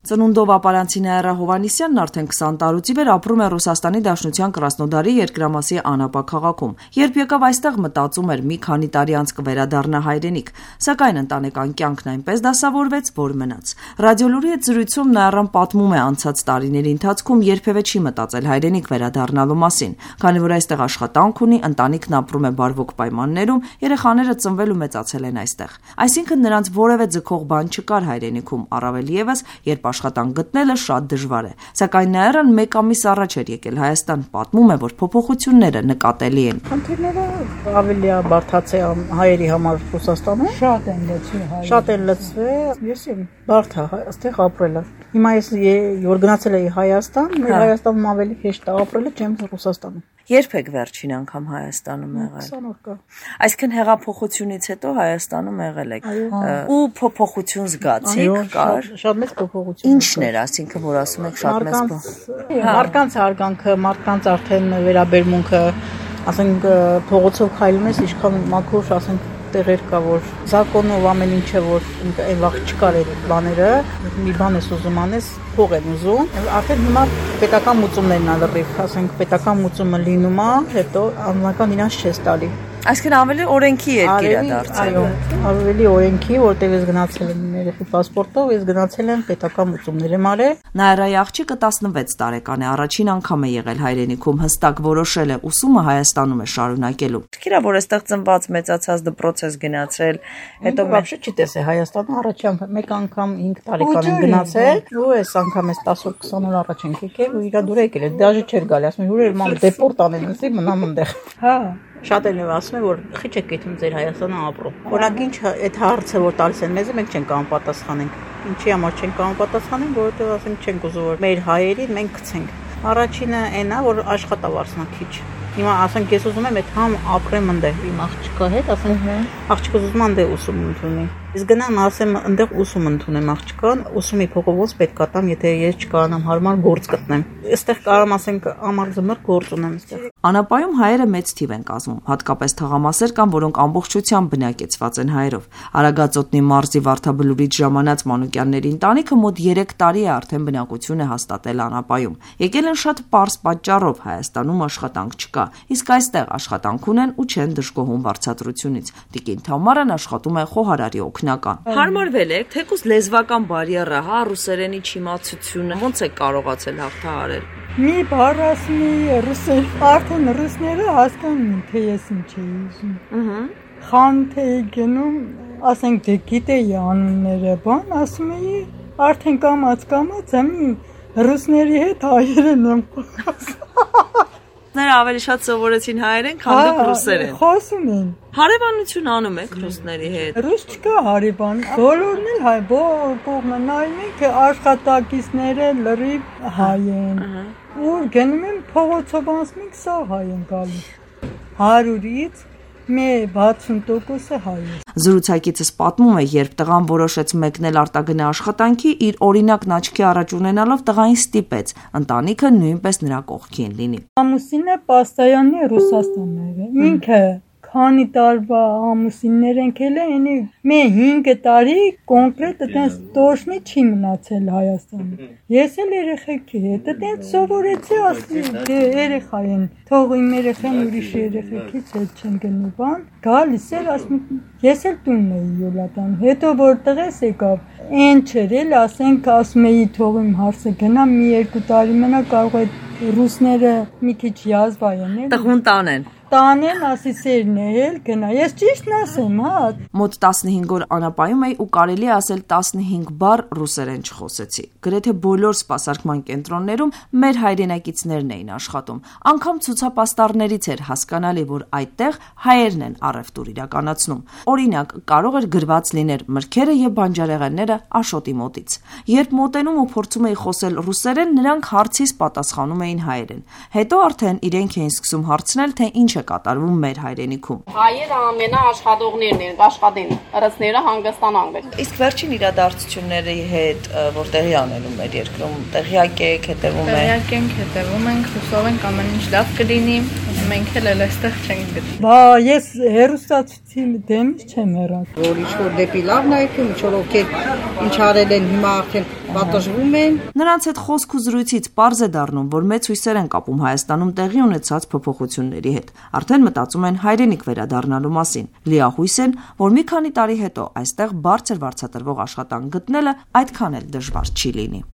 Ծնունդով ապարանցի Նաիրա Հովհաննիսյանն արդեն 20 տարուց ի վեր ապրում է Ռուսաստանի Դաշնության Կրասնոդարի երկրամասի Անապա քաղաքում։ Երբ եկավ այստեղ, մտածում էր մի քանի տարի անց կվերադառնա հայրենիք, սակայն ընտանեկան կյանքն այնպես դասավորվեց, որ մնաց։ Ռադիոլուրի հետ զրույցում Նաիրան պատմում է անցած տարիների ընթացքում երբևէ չի մտածել հայրենիք վերադառնալու մասին, քանի որ այստեղ աշխատանք ունի, ընտանիքն ապրում է բարվոք պայմաններում, երեխաները ծնվել ու մեծացել են այստեղ։ Այսինքն նրանց որևէ ձգող բան չկար հայրենիքում, առավել ևս, երբ աշխատանք գտնելը շատ դժվար է։ Սակայն Նաիրան մեկ ամիս առաջ էր եկել Հայաստան, պատմում է, որ փոփոխությունները նկատելի են։ Խնդիրները ավելի բարդացել հայերի համար Ռուսաստանում։ Շատ են լծվել։ Շատ են լծվել։ Ես բարդ է այստեղ ապրելը։ Հիմա ես որ գնացել էի Հայաստան, մեր Հայաստանում ավելի հեշտ է ապրելը, չեմ Ռուսաստանում։ Երբ եք վերջին անգամ Հայաստանում եղել։ 20 օր կա։ Այսինքն հեղափոխությունից հետո Հայաստանում եղել եք։ Ու փոփոխություն զգացիք, կար։ Շատ մեծ փոփոխություն։ Ինչն էր, այսինքն որ ասում եք շատ մեծ մարդկանց հարգանքը, մարդկանց արդեն վերաբերմունքը, ասենք փողոցով քայլում ես, ինչքան մաքուր, ասենք տեղեր կա, որ զակոնով ամեն ինչը, որ այն վաղ չկար այդ բաները, մի բան ես ուզում անես, փող են ուզում, արդեն հիմա պետական մուծումներն ալրիվ, ասենք պետական մուծումը լինում է, հետո անձնական իրանց չես տալի։ Այսինքն ավելի օրենքի երկիր է դարձել։ Այո, ավելի օրենքի, որտեղ ես գնացել եմ երեխի պասպորտով, ես գնացել եմ պետական մուծումներ եմ արել։ Նաիրայի աղջիկը 16 տարեկան է, առաջին անգամ է եղել հայրենիքում, հստակ որոշել է ուսումը Հայաստանում է շարունակելու։ Թքիրա, որ այստեղ ծնված մեծացած դպրոց գնացել, հետո բաբշե չի տեսել Հայաստանը, առաջ մեկ անգամ 5 տարեկան եմ գնացել, ու այս անգամ ես 10-20 օր առաջ ենք եկել, ու իրա դուր եկել է, դաժե չէր գալի, ասում ուր էր մամ դեպորտ անեն, ասի մնամ այնտեղ։ Հա Շատ են ասում են, որ խիչ եք գետում ձեր Հայաստանը ապրում։ Օրինակ ինչ այդ հարցը որ տալիս են մեզ, մենք չենք կարող պատասխանենք։ Ինչի համար չենք կարող պատասխանենք, որովհետև ասենք չենք ուզում որ մեր հայերին մենք գցենք։ Առաջինը այն է, որ աշխատավարձնա քիչ։ Հիմա ասենք ես ուզում եմ այդ համ ապրեմ այնտեղ իմ աղջիկա հետ, ասենք աղջիկը ուզում է այնտեղ ուսում ընդունի։ Իսկ գնամ ասեմ այնտեղ ուսում ընդունեմ աղջկան, ուսումի փոխով պետք է տամ, եթե ես չկարանամ հարմար գործ գտնեմ։ Այստեղ կարամ ասենք ամառ-ձմեռ գործ ունեմ այստեղ։ Անապայում հայերը մեծ թիվ են կազմում, հատկապես թաղամասեր կան, որոնք ամբողջությամբ բնակեցված են հայերով։ Արագածոտնի մարզի Վարդաբլուրից ժամանած Մանուկյանների ընտանիքը մոտ 3 տարի է արդեն բնակություն է հաստատել Անապայում։ Եկել են շատ պարզ պատճառով, Հայաստանում աշխատանք չկա, իսկ այստեղ աշխատանք ունեն ու չեն դժգոհում վարձատրությունից։ Տիկին Թամարան աշխատում է խոհարարի օգնական։ Հարմարվել եք, թեկուզ լեզվական բարիերը, հա, ռուսերենի չիմացությունը, ո՞նց եք կարողացել հաղթահարել։ Մի բառ ասում ռուսեր, արդեն ռուսները հասկանում թե ես ինչ էի ուզում։ Խանութ էի գնում, ասենք դե գիտեի անունները, բան ասում էի, արդեն կամաց եմ ռուսների հետ հայերեն եմ խոսում։ Ները ավելի շատ սովորեցին հայերեն, քան դուք ռուսերեն։ Խոսում են։ Հարևանություն անում եք ռուսների հետ։ Ռուս չկա հարևան։ Բոլորն էլ հայ, կողմը նայում եք աշխատակիցները լրիվ հայ են։ Ու գնում են փողոցով անցնում եք, սա հայ են գալիս։ 100-ից մի 60% հայ է։ Զրուցակիցս պատմում է, երբ տղան որոշեց մեկնել արտագնա աշխատանքի, իր օրինակն աչքի առաջ ունենալով տղային ստիպեց, ընտանիքը նույնպես նրա կողքին լինի։ Ամուսինը պաստայանն է Ռուսաստանն է։ Ինքը քանի տարվա ամուսիններ ենք ելը, այնի մի 5 տարի կոնկրետ այդպես տոշնի չի մնացել Հայաստանում։ Ես էլ երեխեքի հետ այդպես սովորեցի, ասի երեխա են, թող իմ երեխան ուրիշ երեխեքից հետ չեն գնի բան, գալիս էր, ասում ես էլ տունն էի յոլատան, հետո որ տղես եկավ, այն չէր էլ, ասենք ասում էի թող իմ հարսը գնա, մի 2 տարի մնա, կարող է ռուսները մի քիչ յազվա են, տղուն տանեն։ Տանեն, ասի սերն է էլ գնա, ես ճիշտն ասեմ, հա։ Մոտ 15 օր Անապայում էի ու կարելի ասել 15 բառ ռուսերեն չխոսեցի։ Գրեթե բոլոր սպասարկման կենտրոններում մեր հայրենակիցներն էին աշխատում։ Անգամ ցուցապաստառներից էր հասկանալի, որ այդտեղ հայերն են առևտուր իրականացնում։ Օրինակ, կարող էր գրված լիներ մրգերը եւ բանջարեղենները Աշոտի մոտից։ Երբ մոտենում ու փորձում էի խոսել ռուսերեն, նրանք հարցիս պատասխանում էին հայերեն։ Հետո արդեն իրենք էին սկսում հարցնել, թե ինչ է կատարվում մեր հայրենիքում։ Հայերը ամենաաշխատողներն են, աշխատեն, ռուսները հանգստանան։ Իսկ վերջին իրադարձությունների հետ որ տեղի անելու մեր երկրում տեղյակ եք, հետևում եք։ Տեղյակ ենք, հետևում ենք, հուսով ենք ամեն ինչ լավ կլինի, մենք էլ այստեղ չենք գտնի։ Բա ես հերոստացուցի դեմից չեմ եռած։ Որ ինչ որ դեպի լավն է, ինչ որ ովքեր ինչ արել են հիմա արդեն պատժվում են։ Նրանց հետ խոսք ու զրույցից պարզ է դառնում, որ մեծ հույսեր են կապում Հայաստանում տեղի ունեցած փոփոխությունների հետ։ Արդեն մտածում են հայրենիք վերադառնալու մասին։ Լիահույս են, որ մի քանի տարի հետո այստեղ բարձր վարձատրվող աշխատանք գտնելը այդքան էլ դժվար չի լինի։